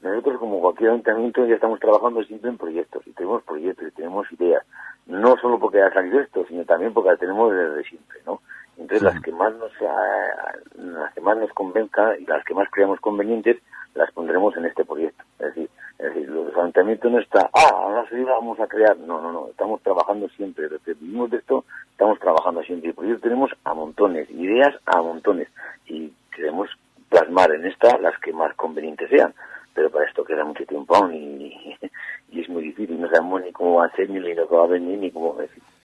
nosotros, como cualquier ayuntamiento, ya estamos trabajando siempre en proyectos, y tenemos ideas, no solo porque haya salido esto, sino también porque las tenemos desde siempre, ¿no? Entonces, las que más nos convenzcan y las que más creamos convenientes, las pondremos en este proyecto. Es decir, los ayuntamientos no está, ahora sí vamos a crear, no, estamos trabajando siempre, desde que vivimos de esto, estamos trabajando siempre, y proyectos tenemos a montones, ideas a montones, y queremos plasmar en esta las que más convenientes sean, pero para esto queda mucho tiempo aún, y es muy difícil, no sabemos ni cómo va a ser, ni lo que va a venir, ni cómo va a decir.